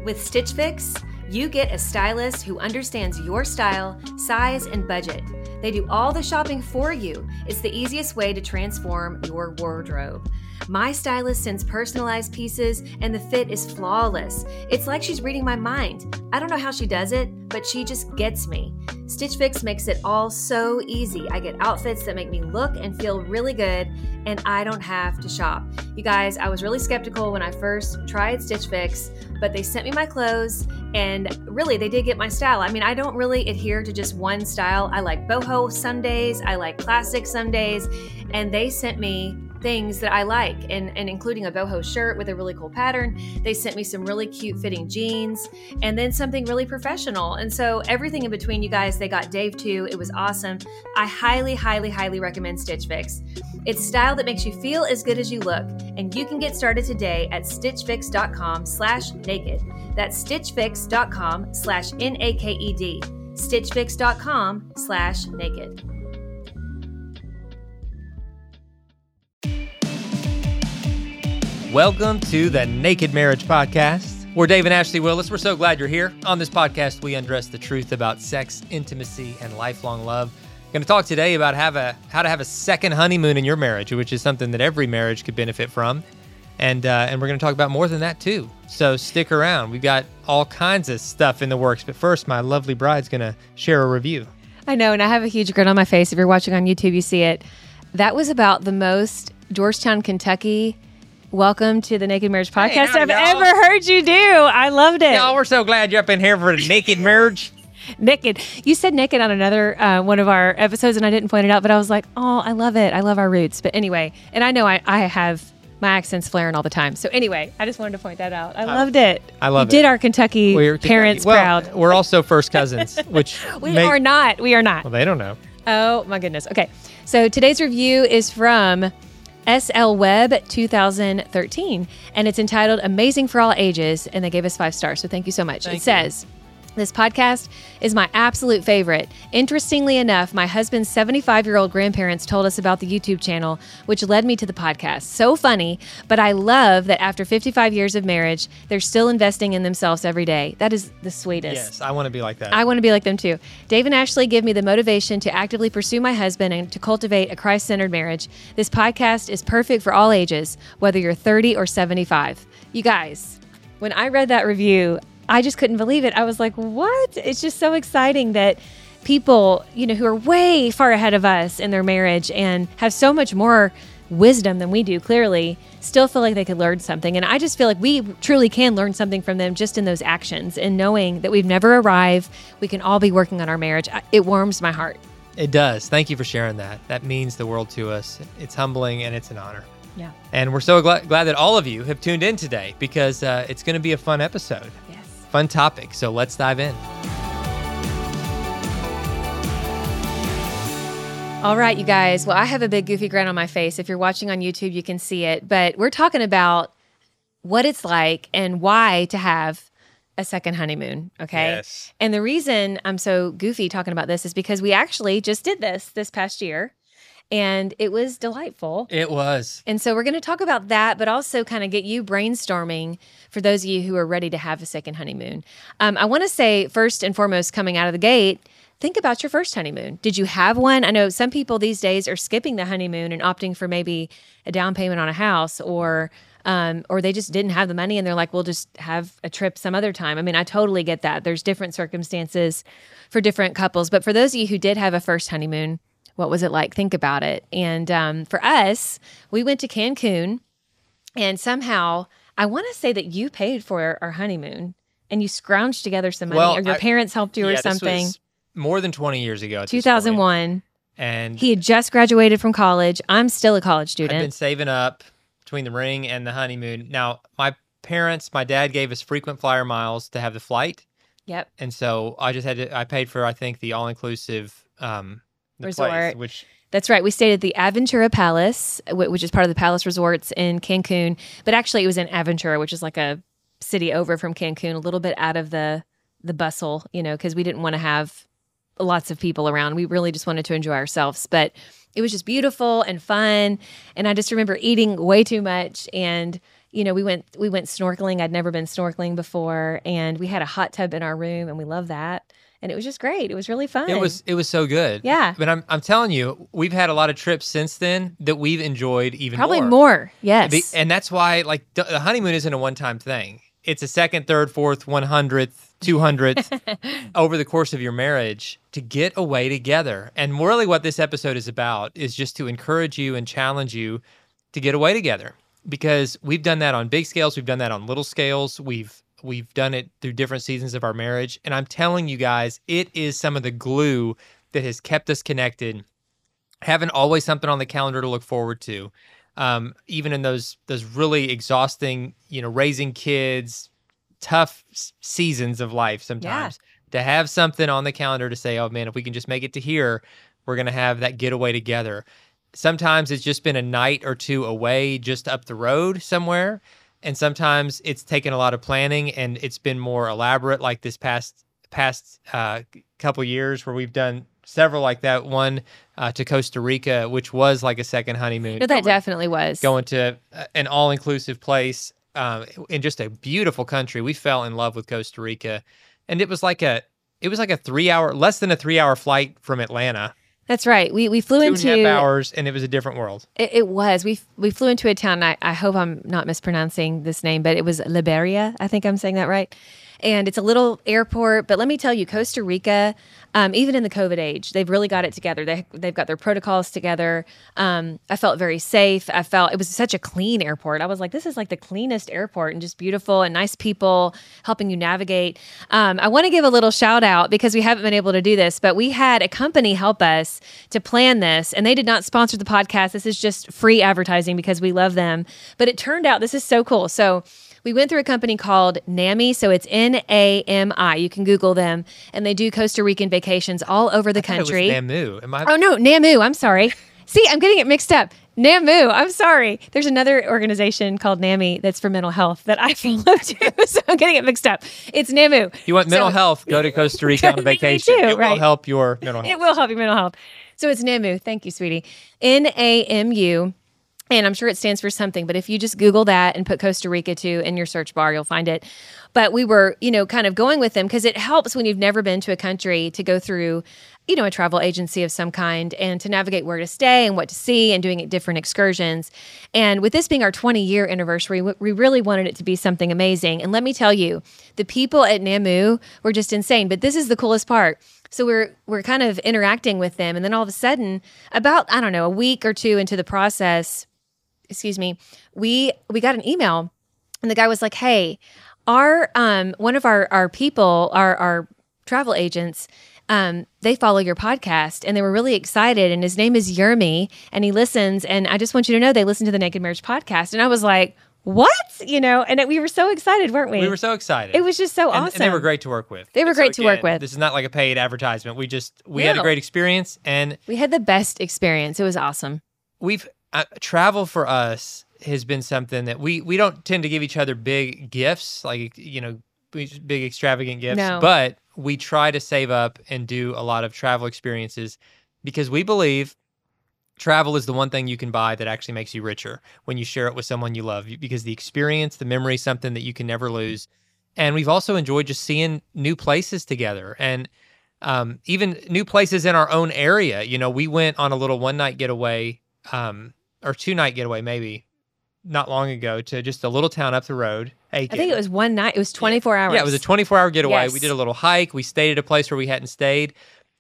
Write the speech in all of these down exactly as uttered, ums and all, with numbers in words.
With Stitch Fix, you get a stylist who understands your style, size, and budget. They do all the shopping for you. It's the easiest way to transform your wardrobe. My stylist sends personalized pieces, and the fit is flawless. It's like she's reading my mind. I don't know how she does it, but she just gets me. Stitch Fix makes it all so easy. I get outfits that make me look and feel really good, and I don't have to shop. You guys, I was really skeptical when I first tried Stitch Fix, but they sent me my clothes, and really, they did get my style. I mean, I don't really adhere to just one style. I like boho some days, I like classic some days, and they sent me things that I like, and, and including a boho shirt with a really cool pattern. They sent me some really cute fitting jeans, and then something really professional. And so everything in between, you guys, they got Dave too. It was awesome. I highly, highly, highly recommend Stitch Fix. It's style that makes you feel as good as you look, and you can get started today at stitchfix.com slash naked. That's stitchfix.com slash N-A-K-E-D. stitchfix.com slash naked. Welcome to the Naked Marriage Podcast. We're Dave and Ashley Willis. We're so glad you're here. On this podcast, we undress the truth about sex, intimacy, and lifelong love. We're going to talk today about have a, how to have a second honeymoon in your marriage, which is something that every marriage could benefit from. And uh, and we're going to talk about more than that, too. So stick around. We've got all kinds of stuff in the works. But first, my lovely bride's going to share a review. I know, and I have a huge grin on my face. If you're watching on YouTube, you see it. That was about the most Georgetown, Kentucky welcome to the Naked Marriage Podcast Hey, I've y'all. ever heard you do. I loved it. Y'all, we're so glad you're up in here for the Naked Marriage. Naked. You said naked on another uh, one of our episodes, and I didn't point it out, but I was like, oh, I love it. I love our roots. But anyway, and I know I, I have my accents flaring all the time. So anyway, I just wanted to point that out. I loved it. I love you it. did our Kentucky We're parents well, proud. We're also first cousins, which We make- are not. We are not. Well, they don't know. Oh, my goodness. Okay. So today's review is from S L Web two thousand thirteen, and it's entitled Amazing for All Ages, and they gave us five stars, so thank you so much. Thank it says, this podcast is my absolute favorite. Interestingly enough, my husband's seventy-five-year-old grandparents told us about the YouTube channel, which led me to the podcast. So funny, but I love that after fifty-five years of marriage, they're still investing in themselves every day. That is the sweetest. Yes, I want to be like that. I want to be like them too. Dave and Ashley give me the motivation to actively pursue my husband and to cultivate a Christ-centered marriage. This podcast is perfect for all ages, whether you're thirty or seventy-five. You guys, when I read that review, I just couldn't believe it. I was like, what? It's just so exciting that people, you know, who are way far ahead of us in their marriage and have so much more wisdom than we do, clearly, still feel like they could learn something. And I just feel like we truly can learn something from them just in those actions and knowing that we've never arrived. We can all be working on our marriage. It warms my heart. It does. Thank you for sharing that. That means the world to us. It's humbling and it's an honor. Yeah. And we're so glad, glad that all of you have tuned in today because uh, it's going to be a fun episode. Yes. Fun topic. So let's dive in. All right, you guys. Well, I have a big goofy grin on my face. If you're watching on YouTube, you can see it. But we're talking about what it's like and why to have a second honeymoon, okay? Yes. And the reason I'm so goofy talking about this is because we actually just did this this past year, and it was delightful. It was. And so we're going to talk about that, but also kind of get you brainstorming for those of you who are ready to have a second honeymoon. Um, I want to say, first and foremost, coming out of the gate, think about your first honeymoon. Did you have one? I know some people these days are skipping the honeymoon and opting for maybe a down payment on a house, or um, or they just didn't have the money and they're like, we'll just have a trip some other time. I mean, I totally get that. There's different circumstances for different couples. But for those of you who did have a first honeymoon, what was it like? Think about it. And um, for us, we went to Cancun, and somehow I want to say that you paid for our honeymoon and you scrounged together some money, Well, or your I- parents helped you yeah, or this something. was more than twenty years ago. At this two thousand one. point. And He had just graduated from college. I'm still a college I've student. been saving up between the ring and the honeymoon. Now, my parents, my dad gave us frequent flyer miles to have the flight. Yep. And so I just had to, I paid for, I think, the all-inclusive um, the Resort. place, which That's right. We stayed at the Aventura Palace, wh- which is part of the Palace Resorts in Cancun. But actually, it was in Aventura, which is like a city over from Cancun, a little bit out of the the bustle, you know, because we didn't want to have lots of people around. We really just wanted to enjoy ourselves. But it was just beautiful and fun. And I just remember eating way too much and you know, we went we went snorkeling. I'd never been snorkeling before, and we had a hot tub in our room, and we loved that. And it was just great. It was really fun. It was it was so good. Yeah. But I'm I'm telling you, we've had a lot of trips since then that we've enjoyed even Probably more. more. Yes. The- And that's why, like, the the honeymoon isn't a one-time thing. It's a second, third, fourth, one hundredth, two hundredth over the course of your marriage to get away together. And really what this episode is about is just to encourage you and challenge you to get away together, because we've done that on big scales. We've done that on little scales. We've we've done it through different seasons of our marriage. And I'm telling you guys, it is some of the glue that has kept us connected. Having always something on the calendar to look forward to. Um, even in those those really exhausting, you know, raising kids, tough s- seasons of life sometimes, to have something on the calendar to say, oh man, if we can just make it to here, we're going to have that getaway together. Sometimes it's just been a night or two away, just up the road somewhere. And sometimes it's taken a lot of planning and it's been more elaborate, like this past past uh, couple years where we've done several like that. One uh, to Costa Rica, which was like a second honeymoon. No, that definitely was. Going to uh, an all-inclusive place um, in just a beautiful country. We fell in love with Costa Rica, and it was like a it was like a three-hour, less than a three-hour flight from Atlanta. That's right. We we flew Two into and a half hours, and it was a different world. It, it was. We we flew into a town. I, I hope I'm not mispronouncing this name, but it was Liberia. I think I'm saying that right. And it's a little airport. But let me tell you, Costa Rica, um, even in the COVID age, they've really got it together. They, they've got their protocols together. Um, I felt very safe. I felt it was such a clean airport. I was like, this is like the cleanest airport, and just beautiful and nice people helping you navigate. Um, I want to give a little shout out because we haven't been able to do this, but we had a company help us to plan this, and they did not sponsor the podcast. This is just free advertising because we love them. But it turned out this is so cool. So we went through a company called NAMI, so it's N A M I. You can Google them, and they do Costa Rican vacations all over the I thought country. It was Namu. Am I? Oh, no, NAMU. I'm sorry. See, I'm getting it mixed up. NAMU. I'm sorry. There's another organization called NAMI that's for mental health that I follow too, so I'm getting it mixed up. It's NAMU. You want mental So- health? Go to Costa Rica on a Me vacation. too, it right. will help your mental health. It will help your mental health. So it's NAMU. Thank you, sweetie. N A M U. And I'm sure it stands for something, but if you just Google that and put Costa Rica too in your search bar, you'll find it. But we were, you know, kind of going with them because it helps when you've never been to a country to go through, you know, a travel agency of some kind and to navigate where to stay and what to see and doing different excursions. And with this being our twenty year anniversary, we really wanted it to be something amazing. And let me tell you, the people at NAMU were just insane. But this is the coolest part. So we're we're kind of interacting with them, and then all of a sudden, about I don't know, a week or two into the process, excuse me, we we got an email, and the guy was like, "Hey, our um one of our our people, our our travel agents, um, they follow your podcast, and they were really excited. And his name is Yermi, and he listens. And I just want you to know they listen to the Naked Marriage podcast." And I was like, "What?" You know, and it, we were so excited, weren't we? We were so excited. It was just so and, awesome. and they were great to work with. They were And so great to work again, with. This is not like a paid advertisement. We just we had a No. great experience, and We had the best experience. It was awesome. we've uh, travel for us has been something that we we don't tend to give each other big gifts, like, you know, big extravagant gifts, No. but we try to save up and do a lot of travel experiences because we believe travel is the one thing you can buy that actually makes you richer when you share it with someone you love, because the experience, the memory is something that you can never lose. And we've also enjoyed just seeing new places together, and um, even new places in our own area. You know, we went on a little one night getaway, um, or two night getaway, maybe not long ago, to just a little town up the road. Aiken. I think it was one night. It was twenty-four hours. Yeah, it was a twenty-four hour getaway. Yes. We did a little hike. We stayed at a place where we hadn't stayed.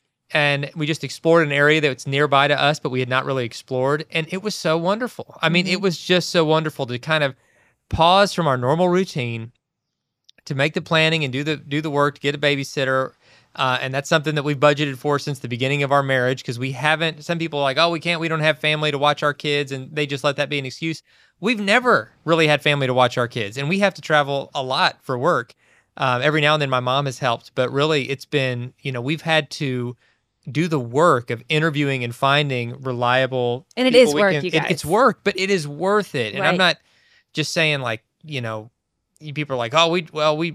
And we just explored an area that's nearby to us, but we had not really explored. And it was so wonderful. I mean, Mm-hmm. it was just so wonderful to kind of pause from our normal routine to make the planning and do the do the work to get a babysitter. Uh, and that's something that we've budgeted for since the beginning of our marriage, because we haven't, some people are like, oh, we can't, we don't have family to watch our kids, and they just let that be an excuse. We've never really had family to watch our kids, and we have to travel a lot for work. Uh, every now and then my mom has helped, but really it's been, you know, we've had to do the work of interviewing and finding reliable And it people is we work, can- you it- guys. it's work, but it is worth it. And I'm Right. not just saying, like, you know, you people are like, oh, we, well, we,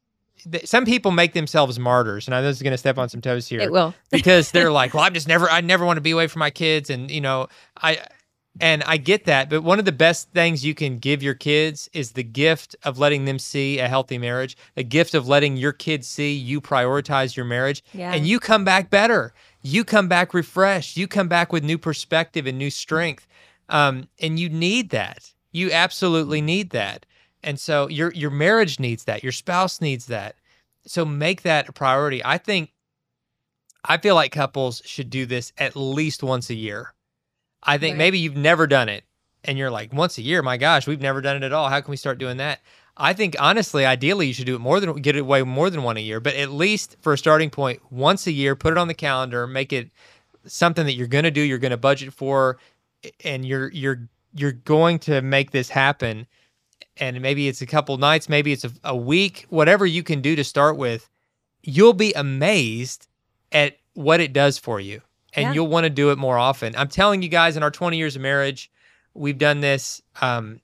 th- some people make themselves martyrs, and I know this is going to step on some toes here. It will. Because they're like, well, I'm just never, I never want to be away from my kids. And, you know, I, And I get that, but one of the best things you can give your kids is the gift of letting them see a healthy marriage, the gift of letting your kids see you prioritize your marriage, Yeah. and you come back better. You come back refreshed. You come back with new perspective and new strength. Um, and you need that. You absolutely need that. And so your your marriage needs that. Your spouse needs that. So make that a priority. I think, I feel like couples should do this at least once a year. I think Right. maybe you've never done it and you're like, once a year, my gosh, we've never done it at all. How can we start doing that? I think honestly, ideally, you should do it more than get it away more than one a year, but at least for a starting point, once a year, put it on the calendar, make it something that you're going to do, you're going to budget for, and you're you're you're going to make this happen. And maybe it's a couple nights, maybe it's a, a week, whatever you can do to start with. You'll be amazed at what it does for you. And Yeah. you'll want to do it more often. I'm telling you guys, in our twenty years of marriage, we've done this um,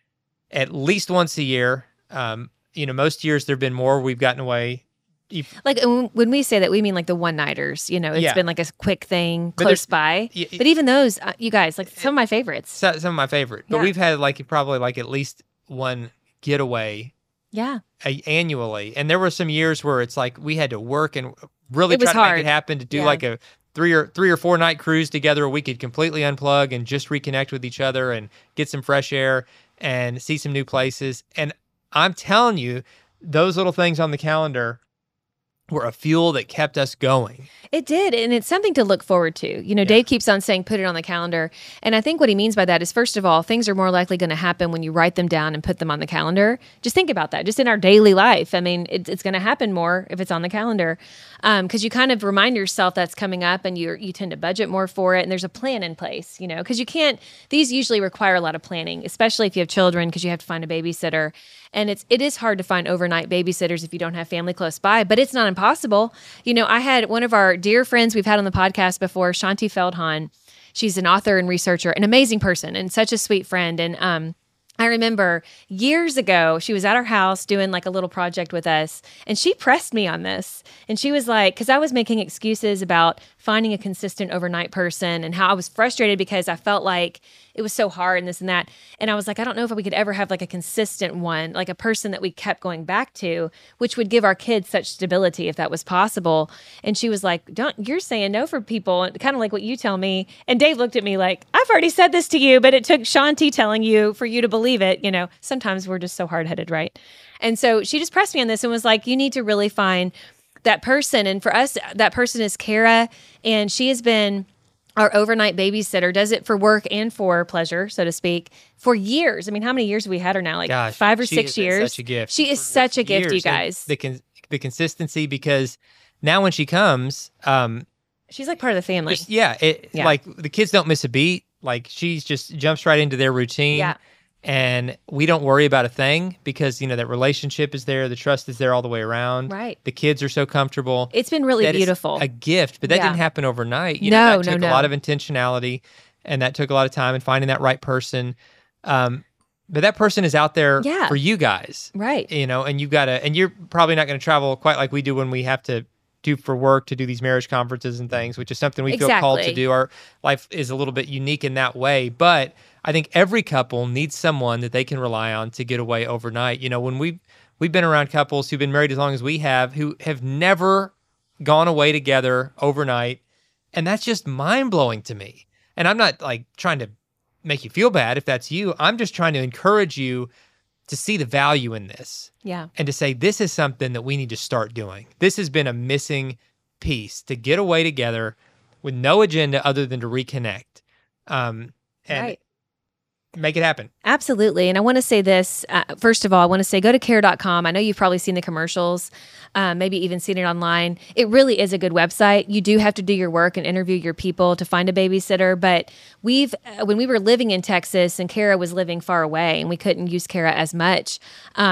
at least once a year. Um, you know, most years there've been more. We've gotten away. If- Like and when we say that, we mean like the one-nighters. You know, it's Yeah. been like a quick thing But close there's- by. y- y- But even those, uh, you guys, like some of my favorites. so- some of my favorite. But Yeah. we've had like probably like at least one getaway Yeah. a- annually. And there were some years where it's like we had to work and really It was try to hard. make it happen to do Yeah. like a three or three or four night cruise together where we could completely unplug and just reconnect with each other and get some fresh air and see some new places. And I'm telling you, those little things on the calendar were a fuel that kept us going. It did. And it's something to look forward to. You know, Yeah. Dave keeps on saying, put it on the calendar. And I think what he means by that is, first of all, things are more likely going to happen when you write them down and put them on the calendar. Just think about that. Just in our daily life. I mean, it, it's going to happen more if it's on the calendar. Um, cause you kind of remind yourself that's coming up and you you tend to budget more for it. And there's a plan in place, you know, cause you can't, these usually require a lot of planning, especially if you have children, cause you have to find a babysitter. And it's, it is hard to find overnight babysitters if you don't have family close by, but it's not impossible. You know, I had one of our dear friends we've had on the podcast before, Shanti Feldhahn. She's an author and researcher, an amazing person and such a sweet friend. And, um, I remember years ago, she was at our house doing like a little project with us, and she pressed me on this. And she was like, because I was making excuses about finding a consistent overnight person and how I was frustrated because I felt like it was so hard and this and that. And I was like, I don't know if we could ever have like a consistent one, like a person that we kept going back to, which would give our kids such stability if that was possible. And she was like, don't, you're saying no for people, kind of like what you tell me. And Dave looked at me like, I've already said this to you, but it took Shanti telling you for you to believe it. You know, sometimes we're just so hard-headed, right? And so she just pressed me on this and was like, you need to really find that person. And for us, that person is Kara, and she has been our overnight babysitter, does it for work and for pleasure, so to speak, for years. I mean, how many years have we had her now? Like Gosh, five or she six has been years. Such a gift. She is For such a gift, you years. And guys. The con- the consistency, because now when she comes, um, She's like part of the family. just- yeah, it, Yeah. like the kids don't miss a beat. Like she's just jumps right into their routine. Yeah. And we don't worry about a thing because, you know, that relationship is there. The trust is there all the way around. Right. The kids are so comfortable. It's been really That is beautiful. a gift, but that Yeah. didn't happen overnight. You No, know, no, that took no. a lot of intentionality, and that took a lot of time and finding that right person. Um, but that person is out there Yeah. for you guys, Right. you know, and you've got to, and you're probably not going to travel quite like we do when we have to do for work to do these marriage conferences and things, which is something we feel called to Exactly. do. Our life is a little bit unique in that way, but I think every couple needs someone that they can rely on to get away overnight. You know, when we've we've been around couples who've been married as long as we have, who have never gone away together overnight, and that's just mind blowing to me. And I'm not like trying to make you feel bad if that's you. I'm just trying to encourage you to see the value in this Yeah. and to say this is something that we need to start doing. This has been a missing piece, to get away together with no agenda other than to reconnect. Um, and Right. make it happen. Absolutely. And I want to say this, uh, first of all, I want to say go to care dot com. I know you've probably seen the commercials, uh, maybe even seen it online. It really is a good website. You do have to do your work and interview your people to find a babysitter. But we've, uh, when we were living in Texas and Kara was living far away and we couldn't use Kara as much, um,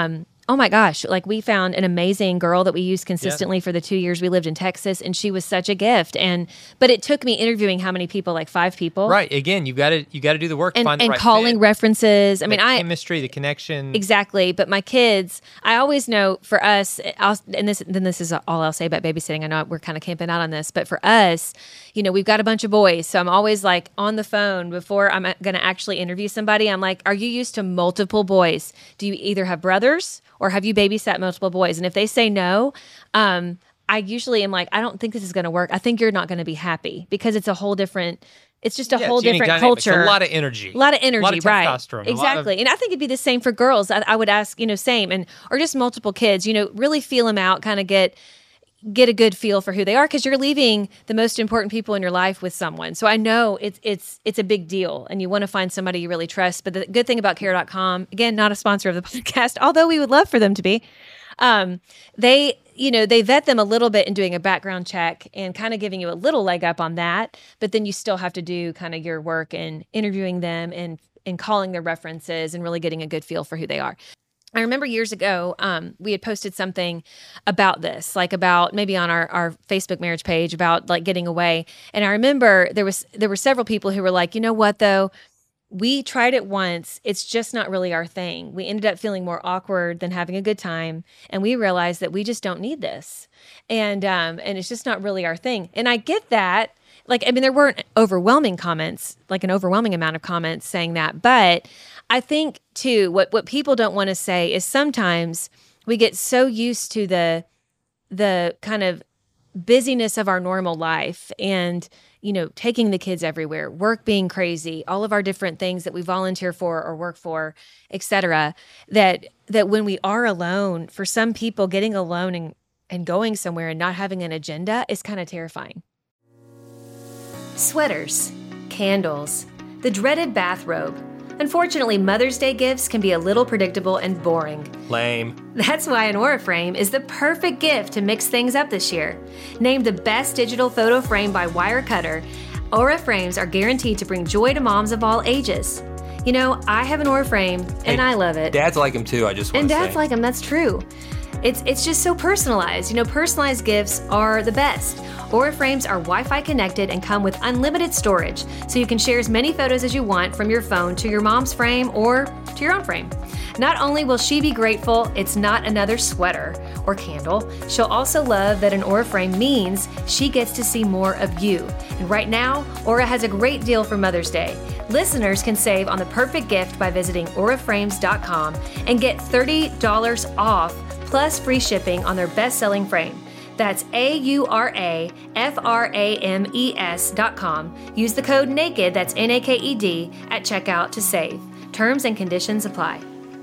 oh my gosh, like we found an amazing girl that we used consistently yeah. for the two years we lived in Texas, and she was such a gift. And but it took me interviewing how many people, like five people. Right. Again, you got to you got to do the work, and, find the and right calling fit. references. I the mean, I chemistry, the connection. Exactly. But my kids, I always know for us, I'll, and this then this is all I'll say about babysitting. I know we're kind of camping out on this, but for us, you know, we've got a bunch of boys, so I'm always like on the phone before I'm going to actually interview somebody. I'm like, are you used to multiple boys? Do you either have brothers or have you babysat multiple boys? And if they say no, um, I usually am like, I don't think this is going to work. I think you're not going to be happy because it's a whole different, it's just a yeah, whole different dynamics, culture. A lot of energy. A lot of energy, a lot of right. testosterone. Exactly. Of- and I think it'd be the same for girls. I, I would ask, you know, same. And, or just multiple kids, you know, really feel them out, kind of get, get a good feel for who they are, because you're leaving the most important people in your life with someone. So I know it's it's it's a big deal, and you want to find somebody you really trust. But the good thing about care dot com, again, not a sponsor of the podcast, although we would love for them to be, um, they you know they vet them a little bit in doing a background check and kind of giving you a little leg up on that. But then you still have to do kind of your work in interviewing them and and calling their references and really getting a good feel for who they are. I remember years ago, um, we had posted something about this, like about maybe on our, our Facebook marriage page about like getting away. And I remember there was there were several people who were like, you know what, though, we tried it once. It's just not really our thing. We ended up feeling more awkward than having a good time. And we realized that we just don't need this. And um, and it's just not really our thing. And I get that. Like, I mean, there weren't overwhelming comments, like an overwhelming amount of comments saying that. But I think, too, what, what people don't want to say is sometimes we get so used to the the kind of busyness of our normal life and, you know, taking the kids everywhere, work being crazy, all of our different things that we volunteer for or work for, et cetera, that that when we are alone, for some people, getting alone and, and going somewhere and not having an agenda is kind of terrifying. Sweaters, candles, the dreaded bathrobe. Unfortunately, Mother's Day gifts can be a little predictable and boring. Lame. That's why an Aura frame is the perfect gift to mix things up this year. Named the best digital photo frame by Wirecutter, Aura frames are guaranteed to bring joy to moms of all ages. You know, I have an Aura frame, and hey, I love it. Dads like them too, I just want and to say. And dads like them, that's true. It's it's just so personalized. You know, personalized gifts are the best. Aura frames are Wi-Fi connected and come with unlimited storage, so you can share as many photos as you want from your phone to your mom's frame or to your own frame. Not only will she be grateful it's not another sweater or candle, she'll also love that an Aura frame means she gets to see more of you. And right now, Aura has a great deal for Mother's Day. Listeners can save on the perfect gift by visiting aura frames dot com and get thirty dollars off plus free shipping on their best-selling frame. That's A U R A F R A M E S dot com. Use the code NAKED, that's N A K E D, at checkout to save. Terms and conditions apply.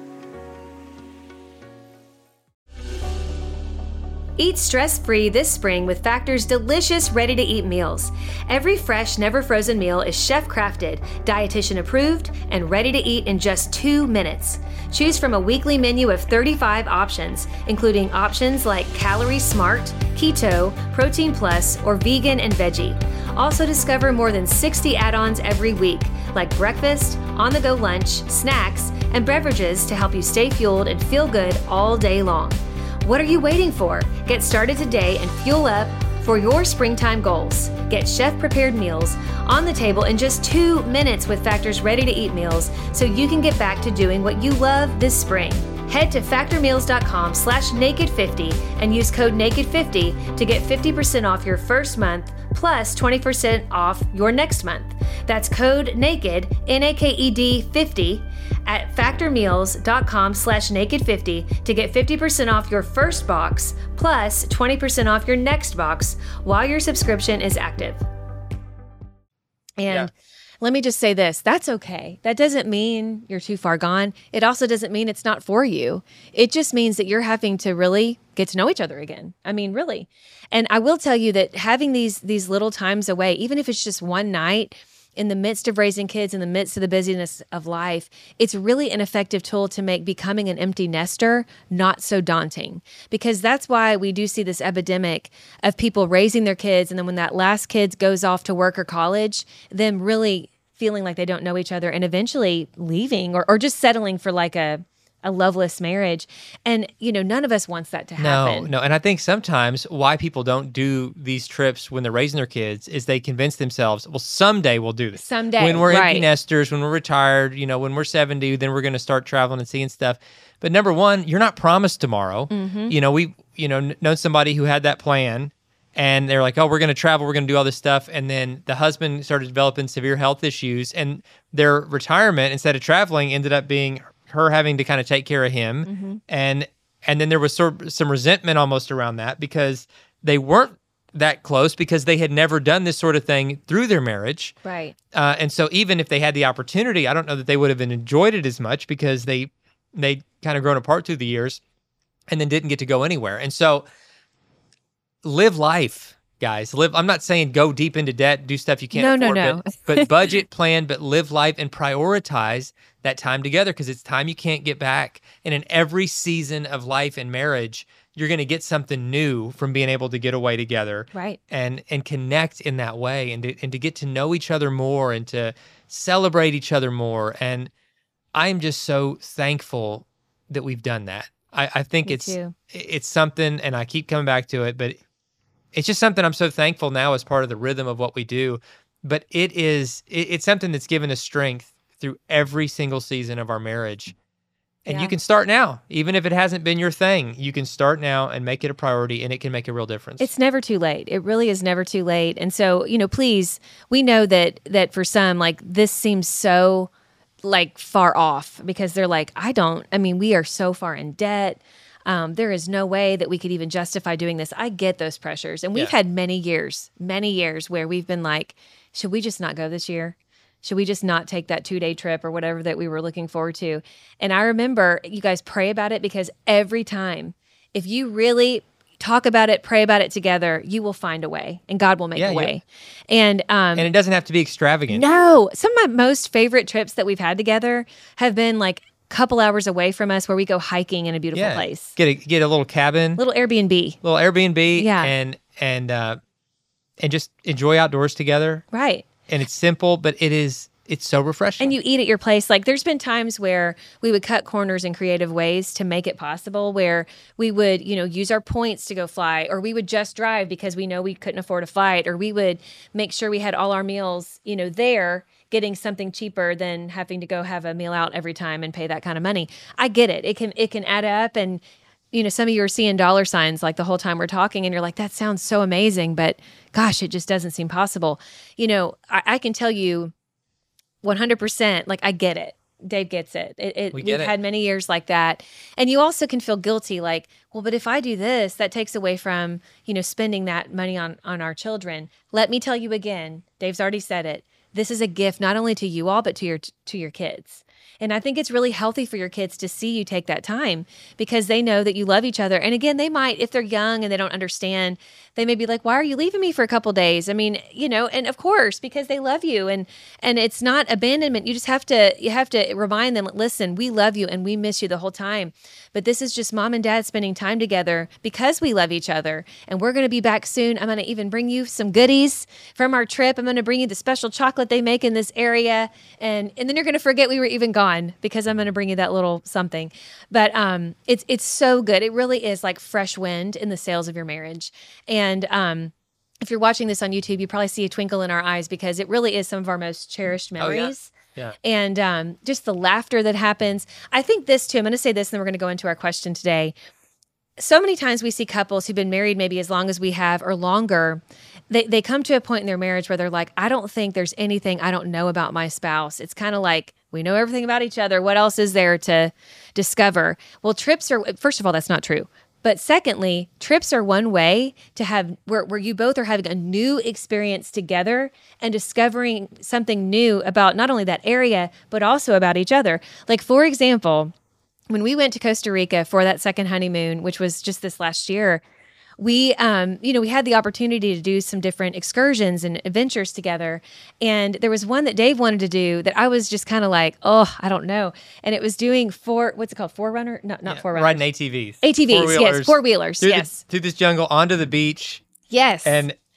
Eat stress-free this spring with Factor's delicious, ready-to-eat meals. Every fresh, never-frozen meal is chef-crafted, dietitian-approved, and ready to eat in just two minutes. Choose from a weekly menu of thirty-five options, including options like Calorie Smart, Keto, Protein Plus, or Vegan and Veggie. Also discover more than sixty add-ons every week, like breakfast, on-the-go lunch, snacks, and beverages to help you stay fueled and feel good all day long. What are you waiting for? Get started today and fuel up for your springtime goals. Get chef-prepared meals on the table in just two minutes with Factor's ready-to-eat meals so you can get back to doing what you love this spring. Head to factormeals.com slash naked50 and use code naked fifty to get fifty percent off your first month plus twenty percent off your next month. That's code NAKED, N A K E D fifty, at factormeals.com slash naked50 to get fifty percent off your first box plus twenty percent off your next box while your subscription is active. And yeah. Let me just say this, that's okay. That doesn't mean you're too far gone. It also doesn't mean it's not for you. It just means that you're having to really get to know each other again. I mean, really. And I will tell you that having these these little times away, even if it's just one night, in the midst of raising kids, in the midst of the busyness of life, it's really an effective tool to make becoming an empty nester not so daunting. Because that's why we do see this epidemic of people raising their kids, and then when that last kid goes off to work or college, them really feeling like they don't know each other and eventually leaving or, or just settling for like a a loveless marriage. And, you know, none of us wants that to happen. No, no. And I think sometimes why people don't do these trips when they're raising their kids is they convince themselves, well, someday we'll do this. Someday, when we're right. empty nesters, when we're retired, you know, when we're seventy, then we're going to start traveling and seeing stuff. But number one, you're not promised tomorrow. Mm-hmm. You know, we, you know, known somebody who had that plan. And they're like, oh, we're going to travel, we're going to do all this stuff. And then the husband started developing severe health issues. And their retirement, instead of traveling, ended up being her having to kind of take care of him. Mm-hmm. And and then there was sort of some resentment almost around that because they weren't that close because they had never done this sort of thing through their marriage. Right. Uh, and so even if they had the opportunity, I don't know that they would have enjoyed it as much because they they kind of grown apart through the years and then didn't get to go anywhere. And so live life, guys. Live. I'm not saying go deep into debt, do stuff you can't No, afford, no, no. But, but budget, plan, but live life and prioritize that time together because it's time you can't get back. And in every season of life and marriage, you're going to get something new from being able to get away together, Right. And and connect in that way, and to, and to get to know each other more, and to celebrate each other more. And I am just so thankful that we've done that. I, I think Me it's too. it's something, and I keep coming back to it, but it's just something I'm so thankful now as part of the rhythm of what we do. But it is, it, it's something that's given us strength through every single season of our marriage. And Yeah. you can start now, even if it hasn't been your thing. You can start now and make it a priority, and it can make a real difference. It's never too late. It really is never too late. And so, you know, please, we know that that for some, like this seems so like far off because they're like, I don't, I mean, we are so far in debt. Um, there is no way that we could even justify doing this. I get those pressures. And we've Yeah. had many years, many years where we've been like, should we just not go this year? Should we just not take that two-day trip or whatever that we were looking forward to? And I remember you guys pray about it because every time, if you really talk about it, pray about it together, you will find a way and God will make Yeah, a yeah. way. And um, and it doesn't have to be extravagant. no, some of my most favorite trips that we've had together have been like couple hours away from us where we go hiking in a beautiful Yeah. place. Get a get a little cabin, Little Airbnb. little Airbnb, Yeah. and and uh, and just enjoy outdoors together. Right. And it's simple, but it is it's so refreshing. And you eat at your place. Like there's been times where we would cut corners in creative ways to make it possible where we would, you know, use our points to go fly, or we would just drive because we know we couldn't afford a flight, or we would make sure we had all our meals, you know, there, getting something cheaper than having to go have a meal out every time and pay that kind of money. I get it. It can it can add up, and you know, some of you are seeing dollar signs like the whole time we're talking, and you're like, that sounds so amazing, but gosh, it just doesn't seem possible. You know, I, I can tell you one hundred percent, like I get it. Dave gets it. it, it We we've get it. had many years like that. And you also can feel guilty, like, well, but if I do this, that takes away from, you know, spending that money on on our children. Let me tell you again, Dave's already said it. This is a gift not only to you all, but to your to your kids. And I think it's really healthy for your kids to see you take that time because they know that you love each other. And again, they might, if they're young and they don't understand, they may be like, why are you leaving me for a couple days? I mean, you know, and of course, because they love you, and and it's not abandonment. You just have to, you have to remind them, listen, we love you and we miss you the whole time. But this is just mom and dad spending time together because we love each other. And we're going to be back soon. I'm going to even bring you some goodies from our trip. I'm going to bring you the special chocolate they make in this area. And, and then you're going to forget we were even gone because I'm going to bring you that little something. But um, it's it's so good. It really is like fresh wind in the sails of your marriage. And um, if you're watching this on YouTube, you probably see a twinkle in our eyes because it really is some of our most cherished Oh, yeah. memories. Yeah. And um, just the laughter that happens. I think this too, I'm going to say this, and then we're going to go into our question today. So many times we see couples who've been married maybe as long as we have or longer. They they come to a point in their marriage where they're like, I don't think there's anything I don't know about my spouse. It's kind of like we know everything about each other. What else is there to discover? Well, trips are, first of all, that's not true. But secondly, trips are one way to have where, where you both are having a new experience together and discovering something new about not only that area, but also about each other. Like, for example, when we went to Costa Rica for that second honeymoon, which was just this last year, we, um, you know, we had the opportunity to do some different excursions and adventures together. And there was one that Dave wanted to do that I was just kind of like, oh, I don't know. And it was doing four, what's it called? Forerunner? No, not Yeah, Forerunner. riding A T Vs. A T Vs, yes. Four-wheelers Four-wheelers, through yes. The, through this jungle onto the beach. Yes. And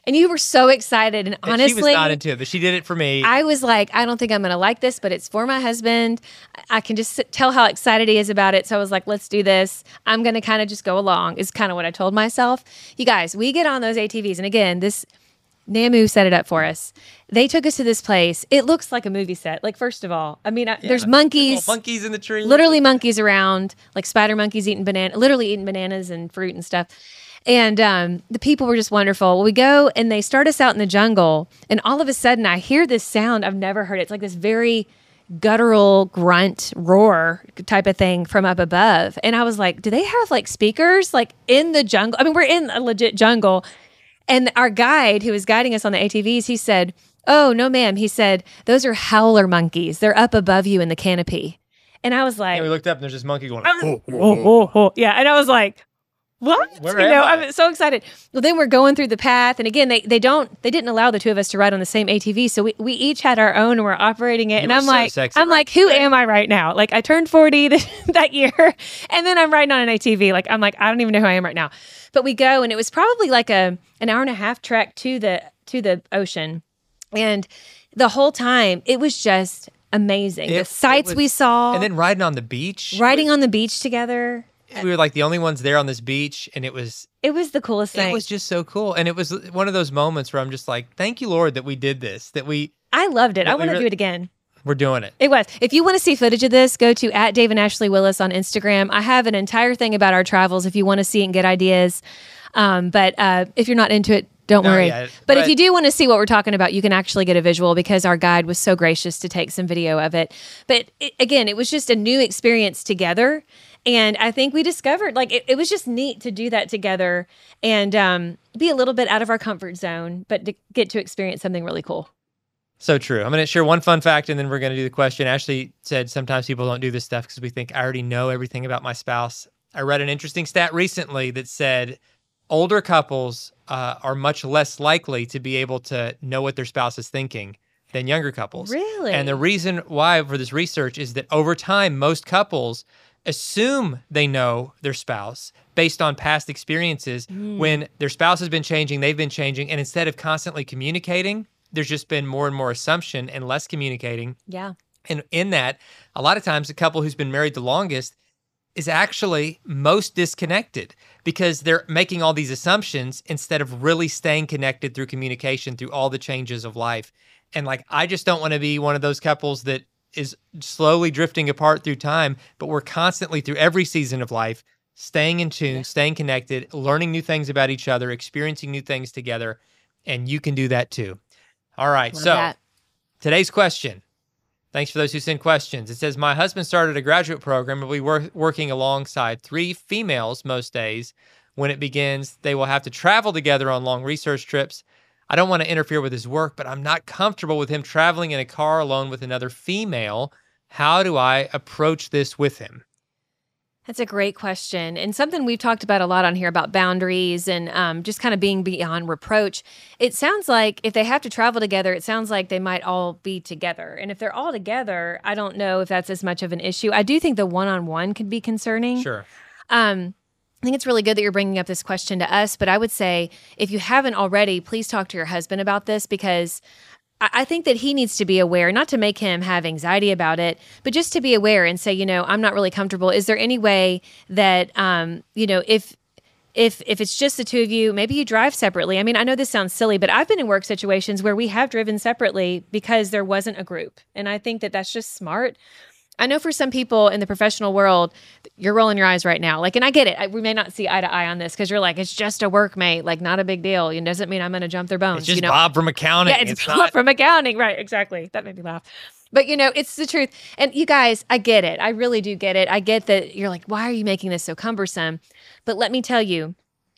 And you were so excited. And And honestly, she was not into it, but she did it for me. I was like, I don't think I'm going to like this, but it's for my husband. I can just sit- tell how excited he is about it. So I was like, let's do this. I'm going to kind of just go along, is kind of what I told myself. You guys, we get on those A T Vs. And again, this Namu set it up for us. They took us to this place. It looks like a movie set. Like, first of all, I mean, I, there's monkeys. Little monkeys in the tree. Literally monkeys around, like spider monkeys eating banana, literally eating bananas and fruit and stuff. And um, the people were just wonderful. Well, we go and they start us out in the jungle, and all of a sudden I hear this sound I've never heard. It's like this very guttural grunt roar type of thing from up above. And I was like, do they have like speakers like in the jungle? I mean, we're in a legit jungle. And our guide who was guiding us on the A T Vs, he said, oh, no, ma'am. He said, those are howler monkeys. They're up above you in the canopy. And I was like, And we looked up and there's this monkey going, oh, oh, oh, oh. Yeah. And I was like, what? Where you am know, I? I'm so excited. Well, then we're going through the path. And again, they, they don't, they didn't allow the two of us to ride on the same A T V. So we, we each had our own and we're operating it. You and were I'm so like, sexy. I'm like, who am I right now? Like I turned forty th- that year and then I'm riding on an A T V. Like, I'm like, I don't even know who I am right now. But we go and it was probably like a, an hour and a half trek to the, to the ocean. And the whole time it was just amazing. It- the it sights was- we saw, and then riding on the beach. riding on the beach together. We were like the only ones there on this beach, and it was It was the coolest thing. it was just so cool. And it was one of those moments where I'm just like, thank you, Lord, that we did this, that we I loved it. That I we want to really- do it again. we're doing it. It was. If you want to see footage of this, go to at Dave and Ashley Willis on Instagram. I have an entire thing about our travels if you want to see it and get ideas. Um, but uh, if you're not into it, don't Not worry. yet, but, but- if you do want to see what we're talking about, you can actually get a visual because our guide was so gracious to take some video of it. But it, again, it was just a new experience together. And I think we discovered like it, it was just neat to do that together and um, be a little bit out of our comfort zone, but to get to experience something really cool. So true. I'm going to share one fun fact, and then we're going to do the question. Ashley said sometimes people don't do this stuff because we think I already know everything about my spouse. I read an interesting stat recently that said older couples uh, are much less likely to be able to know what their spouse is thinking than younger couples. Really? And the reason why for this research is that over time, most couples assume they know their spouse based on past experiences. When their spouse has been changing, they've been changing. And instead of constantly communicating, there's just been more and more assumption and less communicating. Yeah. And in that, a lot of times, a couple who's been married the longest is actually most disconnected because they're making all these assumptions instead of really staying connected through communication through all the changes of life. And like, I just don't want to be one of those couples that is slowly drifting apart through time, but we're constantly through every season of life, staying in tune, staying connected, learning new things about each other, experiencing new things together. And you can do that too. All right. Love so that. today's question. Thanks for those who send questions. It says, my husband started a graduate program and we were working alongside three females most days. When it begins, they will have to travel together on long research trips. I don't want to interfere with his work, but I'm not comfortable with him traveling in a car alone with another female. How do I approach this with him? That's a great question. And something we've talked about a lot on here about boundaries and um, just kind of being beyond reproach. It sounds like if they have to travel together, it sounds like they might all be together. And if they're all together, I don't know if that's as much of an issue. I do think the one-on-one could be concerning. Sure. Um, I think it's really good that you're bringing up this question to us, but I would say if you haven't already, please talk to your husband about this because I I think that he needs to be aware, not to make him have anxiety about it, but just to be aware and say, you know, I'm not really comfortable. Is there any way that, um, you know, if if if it's just the two of you, maybe you drive separately? I mean, I know this sounds silly, but I've been in work situations where we have driven separately because there wasn't a group. And I think that that's just smart. I know for some people in the professional world, you're rolling your eyes right now. Like, and I get it. I, we may not see eye to eye on this because you're like, it's just a workmate, like not a big deal. It doesn't mean I'm going to jump their bones. It's just you know? Bob from accounting. Yeah, it's, It's Bob not- from accounting. Right, exactly. That made me laugh. But, you know, it's the truth. And you guys, I get it. I really do get it. I get that you're like, why are you making this so cumbersome? But let me tell you,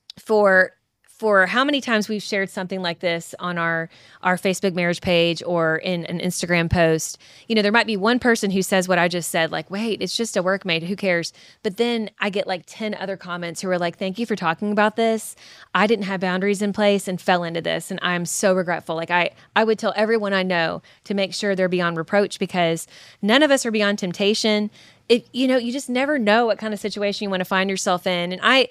for for how many times we've shared something like this on our our Facebook marriage page or in an Instagram post, you know, there might be one person who says what I just said, like, wait, it's just a workmate, who cares? But then I get like ten other comments who are like, thank you for talking about this. I didn't have boundaries in place and fell into this, and I'm so regretful. Like I, I would tell everyone I know to make sure they're beyond reproach because none of us are beyond temptation. It, you know, you just never know what kind of situation you want to find yourself in. And I,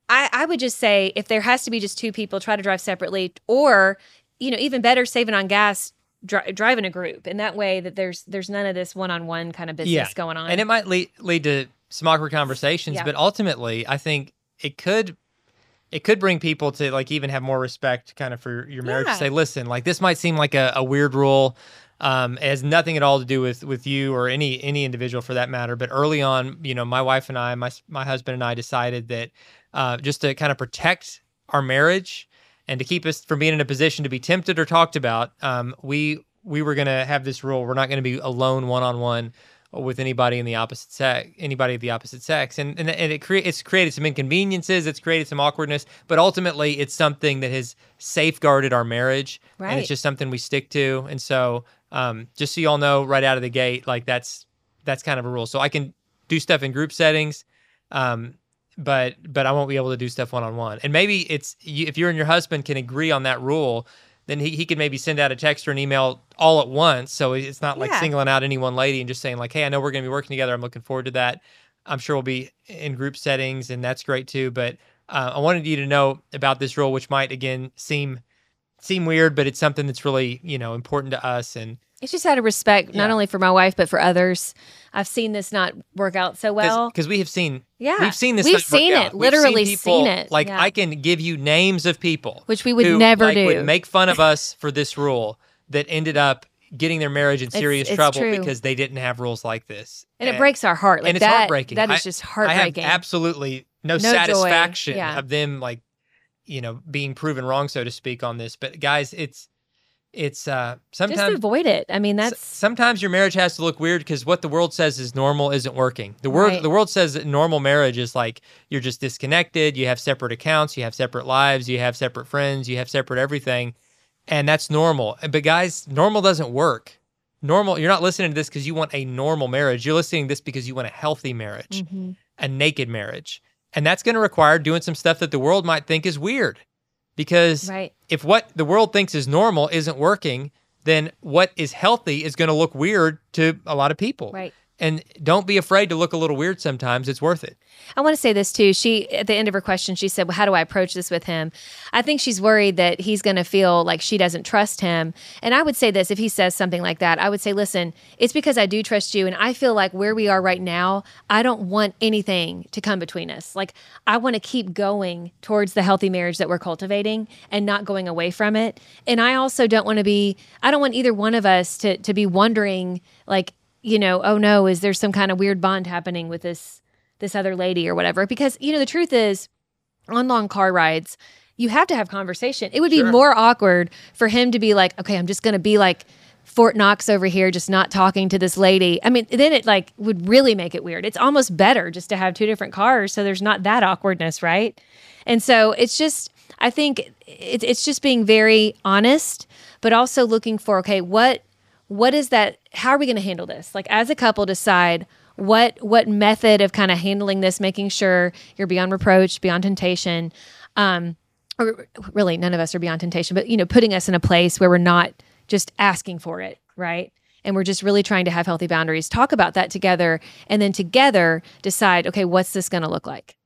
I, I would just say if there has to be just two people, try to drive separately, or, you know, even better, saving on gas, dri- drive in a group. And that way that there's there's none of this one-on-one kind of business Yeah. going on. And it might lead, lead to some awkward conversations, Yeah. but ultimately, I think it could it could bring people to like even have more respect kind of for your marriage. Yeah. To say, listen, like this might seem like a, a weird rule. Um, it has nothing at all to do with with you or any any individual for that matter. But early on, you know, my wife and I, my my husband and I decided that uh, just to kind of protect our marriage and to keep us from being in a position to be tempted or talked about, um, we we were going to have this rule: we're not going to be alone one on one with anybody in the opposite sex, anybody of the opposite sex, and and, and it crea- it's created some inconveniences, it's created some awkwardness, but ultimately it's something that has safeguarded our marriage, and Right. it's just something we stick to. And so, um, just so y'all know, right out of the gate, like that's that's kind of a rule. So I can do stuff in group settings, um, but but I won't be able to do stuff one on one. And maybe it's you, if you and your husband can agree on that rule, then he, he could maybe send out a text or an email all at once. So it's not like Yeah. singling out any one lady and just saying like, hey, I know we're going to be working together. I'm looking forward to that. I'm sure we'll be in group settings, and that's great too. But uh, I wanted you to know about this rule, which might, again, seem seem weird, but it's something that's really, you know, important to us. And It's just out of respect, not Yeah. only for my wife, but for others. I've seen this not work out so well. because we have seen, Yeah. we've seen this. We've not work seen out. it, We've literally people, seen it, Like yeah. I can give you names of people Which we would who, never like, do. would make fun of us for this rule that ended up getting their marriage in serious it's trouble true. because they didn't have rules like this. and it breaks our heart. Like and it's that, heartbreaking. That is I- just I heartbreaking. have absolutely no, No joy. satisfaction Yeah. of them, like, you know, being proven wrong, so to speak, on this. But guys, it's it's uh just sometimes avoid it. I mean, s- that's sometimes your marriage has to look weird because what the world says is normal isn't working. The world Right. the world says that normal marriage is like you're just disconnected, you have separate accounts, you have separate lives, you have separate friends, you have separate everything, and that's normal. But guys, normal doesn't work. Normal, you're not listening to this because you want a normal marriage. You're listening to this because you want a healthy marriage, Mm-hmm. a naked marriage. And that's going to require doing some stuff that the world might think is weird. Because right. if what the world thinks is normal isn't working, then what is healthy is going to look weird to a lot of people. Right. And don't be afraid to look a little weird sometimes. It's worth it. I want to say this too. She, at the end of her question, she said, well, how do I approach this with him? I think she's worried that he's going to feel like she doesn't trust him. And I would say this, if he says something like that, I would say, listen, it's because I do trust you. And I feel like where we are right now, I don't want anything to come between us. Like I want to keep going towards the healthy marriage that we're cultivating and not going away from it. And I also don't want to be, I don't want either one of us to, to be wondering like, you know, oh no, is there some kind of weird bond happening with this this other lady or whatever? Because, you know, the truth is, on long car rides, you have to have conversation. It would be Sure. more awkward for him to be like, okay, I'm just going to be like Fort Knox over here, just not talking to this lady. I mean, then it like would really make it weird. It's almost better just to have two different cars so there's not that awkwardness, right? And so it's just, I think it, it's just being very honest, but also looking for, okay, what what is that, how are we going to handle this? Like as a couple, decide what what method of kind of handling this, making sure you're beyond reproach, beyond temptation. Um, or really none of us are beyond temptation, but you know, putting us in a place where we're not just asking for it, right? And we're just really trying to have healthy boundaries. Talk about that together, and then together decide, okay, what's this going to look like?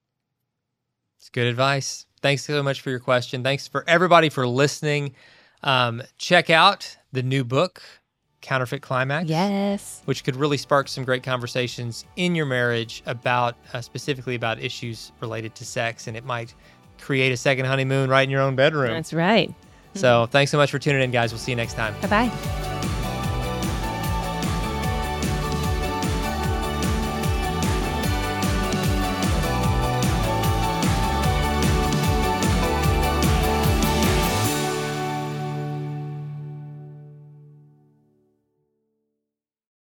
It's good advice. Thanks so much for your question. Thanks for everybody for listening. Um, check out the new book, Counterfeit Climax. Yes. Which could really spark some great conversations in your marriage about, uh, specifically about issues related to sex, and it might create a second honeymoon right in your own bedroom. That's right. So thanks so much for tuning in, guys. We'll see you next time. Bye-bye.